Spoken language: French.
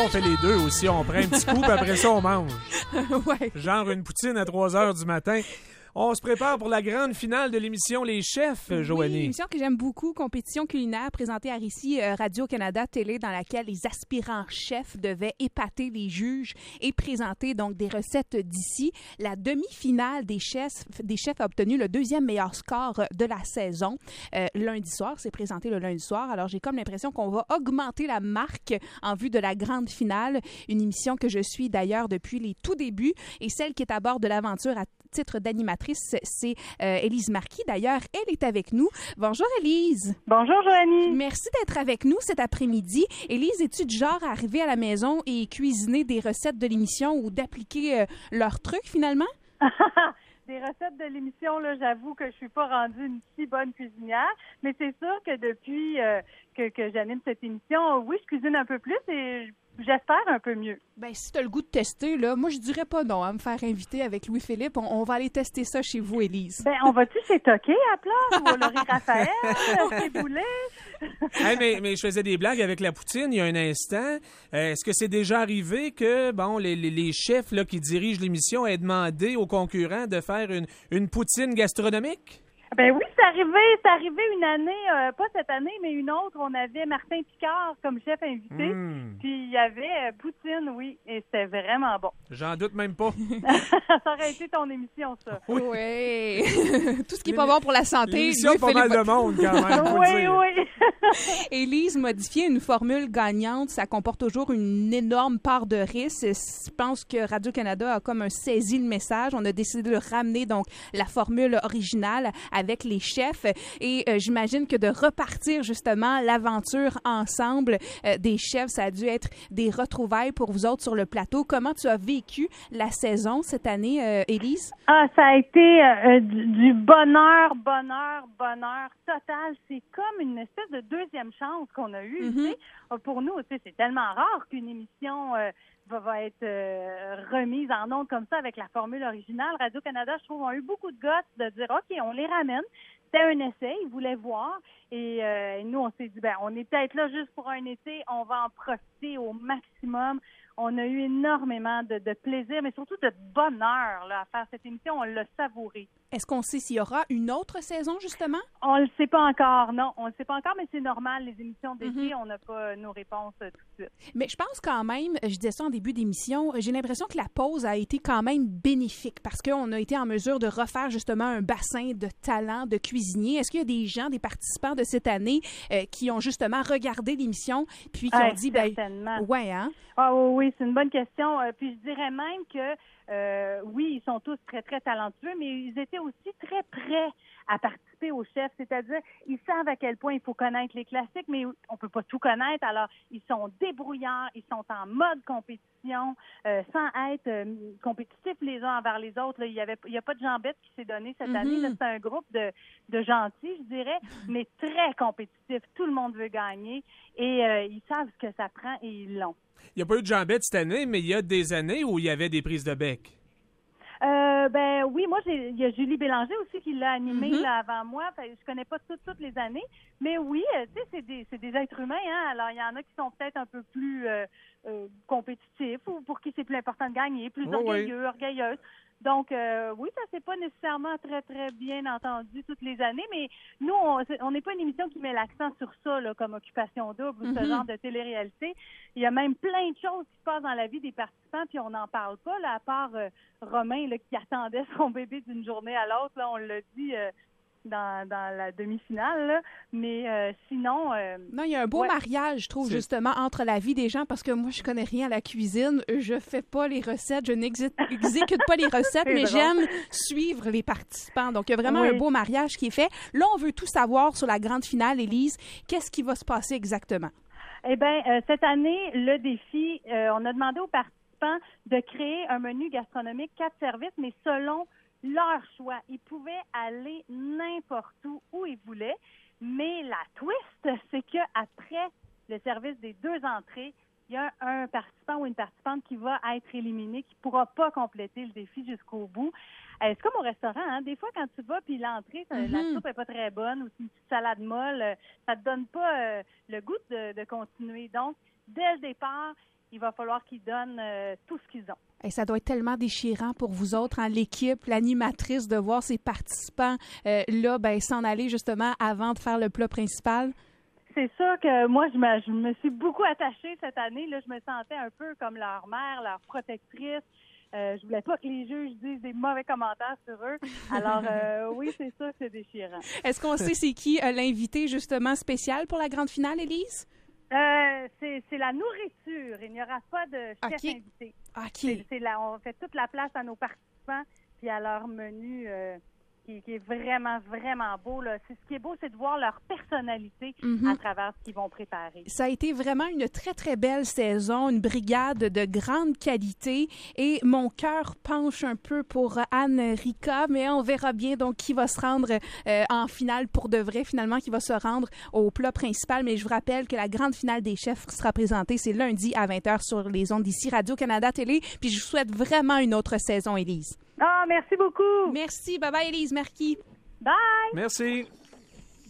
on fait les deux aussi. On prend un petit coup, puis après ça, on mange. Ouais. Genre une poutine à 3 heures du matin. On se prépare pour la grande finale de l'émission Les Chefs, Joanie. Oui, une émission que j'aime beaucoup, compétition culinaire présentée à RICI Radio-Canada Télé, dans laquelle les aspirants chefs devaient épater les juges et présenter donc des recettes d'ici. La demi-finale des chefs a obtenu le 2e meilleur score de la saison. Lundi soir, c'est présenté le lundi soir. Alors, j'ai comme l'impression qu'on va augmenter la marque en vue de la grande finale. Une émission que je suis d'ailleurs depuis les tout débuts, et celle qui est à bord de l'aventure à titre d'animatrice, c'est Élise Marquis. D'ailleurs, elle est avec nous. Bonjour, Élise. Bonjour, Joanie. Merci d'être avec nous cet après-midi. Élise, es-tu du genre à arriver à la maison et cuisiner des recettes de l'émission ou d'appliquer leurs trucs, finalement? Des recettes de l'émission, là, j'avoue que je suis pas rendue une si bonne cuisinière, mais c'est sûr que depuis que j'anime cette émission, oui, je cuisine un peu plus et j'espère un peu mieux. Ben, si tu as le goût de tester, là, moi, je dirais pas non à me faire inviter avec Louis-Philippe. On va aller tester ça chez vous, Élise. Ben, on va-tu chez Toqué à place ou au Laurie Raphaël, chez Boulet? Hey, mais je faisais des blagues avec la poutine il y a un instant. Est-ce que c'est déjà arrivé que les chefs là, qui dirigent l'émission aient demandé aux concurrents de faire une poutine gastronomique? Ben oui, c'est arrivé une année, pas cette année, mais une autre. On avait Martin Picard comme chef invité. Puis il y avait Poutine, oui, et c'était vraiment bon. J'en doute même pas. Ça aurait été ton émission, ça. Oui. Tout ce qui est pas bon pour la santé. L'émission pas mal de monde, quand même. Oui. Élise, modifier une formule gagnante, ça comporte toujours une énorme part de risque. Je pense que Radio-Canada a comme saisi le message. On a décidé de ramener donc la formule originale avec les chefs. Et j'imagine que de repartir justement l'aventure ensemble des chefs, ça a dû être des retrouvailles pour vous autres sur le plateau. Comment tu as vécu la saison cette année, Élise? Ah, ça a été du bonheur total. C'est comme une espèce de deuxième chance qu'on a eue. Tu sais. Pour nous, tu sais, c'est tellement rare qu'une émission va être remise en ondes comme ça avec la formule originale. Radio-Canada, je trouve, ont eu beaucoup de guts de dire, OK, on les ramène. C'était un essai, ils voulaient voir. Et nous, on s'est dit, on est peut-être là juste pour un été, on va en profiter au maximum. On a eu énormément de plaisir, mais surtout de bonheur là, à faire cette émission. On l'a savouré. Est-ce qu'on sait s'il y aura une autre saison, justement? On le sait pas encore, non. On le sait pas encore, mais c'est normal. Les émissions d'été, on n'a pas nos réponses tout de suite. Mais je pense quand même, je disais ça en début d'émission, j'ai l'impression que la pause a été quand même bénéfique parce qu'on a été en mesure de refaire justement un bassin de talents de cuisiniers. Est-ce qu'il y a des gens, des participants de cette année qui ont justement regardé l'émission puis qui ont dit, certainement. Ouais, hein? Ah oui, c'est une bonne question. Puis je dirais même que oui, ils sont tous très, très talentueux, mais ils étaient aussi très prêts à participer aux chefs. C'est-à-dire, ils savent à quel point il faut connaître les classiques, mais on peut pas tout connaître. Alors, ils sont débrouillards, ils sont en mode compétition, sans être compétitifs les uns envers les autres. Là, il y a pas de jambette qui s'est donné cette année. Là, c'est un groupe de gentils, je dirais, mais très compétitifs. Tout le monde veut gagner et ils savent ce que ça prend et ils l'ont. Il n'y a pas eu de jambette cette année, mais il y a des années où il y avait des prises de bec. Oui, moi, il y a Julie Bélanger aussi qui l'a animé là, avant moi. Enfin, je connais pas toutes les années, mais oui, tu sais, c'est des êtres humains. Hein? Alors, il y en a qui sont peut-être un peu plus compétitifs ou pour qui c'est plus important de gagner, plus orgueilleuses. Donc, oui, ça s'est pas nécessairement très, très bien entendu toutes les années, mais nous, on n'est pas une émission qui met l'accent sur ça, là, comme Occupation double ou ce genre de télé-réalité. Il y a même plein de choses qui se passent dans la vie des participants, puis on n'en parle pas, là, à part Romain, là, qui attendait son bébé d'une journée à l'autre, là, on l'a dit dans la demi-finale, là. Mais sinon... Non, il y a un beau mariage, je trouve, justement, entre la vie des gens, parce que moi, je connais rien à la cuisine, je fais pas les recettes, je n'exécute pas les recettes, mais j'aime suivre les participants. Donc, il y a vraiment un beau mariage qui est fait. Là, on veut tout savoir sur la grande finale, Élise. Qu'est-ce qui va se passer exactement? Eh bien, cette année, le défi, on a demandé aux participants de créer un menu gastronomique 4 services, mais selon leur choix. Ils pouvaient aller n'importe où ils voulaient, mais la twist, c'est qu'après le service des 2 entrées, il y a un participant ou une participante qui va être éliminé, qui ne pourra pas compléter le défi jusqu'au bout. C'est comme au restaurant, hein? Des fois, quand tu vas, puis l'entrée, la soupe n'est pas très bonne, ou c'est une petite salade molle, ça ne te donne pas le goût de continuer. Donc, dès le départ, il va falloir qu'ils donnent tout ce qu'ils ont. Et ça doit être tellement déchirant pour vous autres, l'équipe, l'animatrice, de voir ces participants s'en aller justement avant de faire le plat principal. C'est sûr que moi, je me suis beaucoup attachée cette année. Là, je me sentais un peu comme leur mère, leur protectrice. Je voulais pas que les juges disent des mauvais commentaires sur eux. Alors, oui, c'est sûr que c'est déchirant. Est-ce qu'on sait c'est qui l'invité justement spécial pour la grande finale, Élise? C'est la nourriture. Il n'y aura pas de chef invité. OK. On fait toute la place à nos participants puis à leur menu qui est vraiment, vraiment beau. Là. Ce qui est beau, c'est de voir leur personnalité à travers ce qu'ils vont préparer. Ça a été vraiment une très, très belle saison, une brigade de grande qualité et mon cœur penche un peu pour Anne Rika, mais on verra bien donc qui va se rendre en finale pour de vrai, finalement, qui va se rendre au plat principal. Mais je vous rappelle que la grande finale des chefs sera présentée, c'est lundi à 20h sur les ondes d'ici Radio-Canada Télé. Puis je vous souhaite vraiment une autre saison, Élise. Ah, merci beaucoup. Merci. Bye-bye, Élise Marquis. Bye. Merci.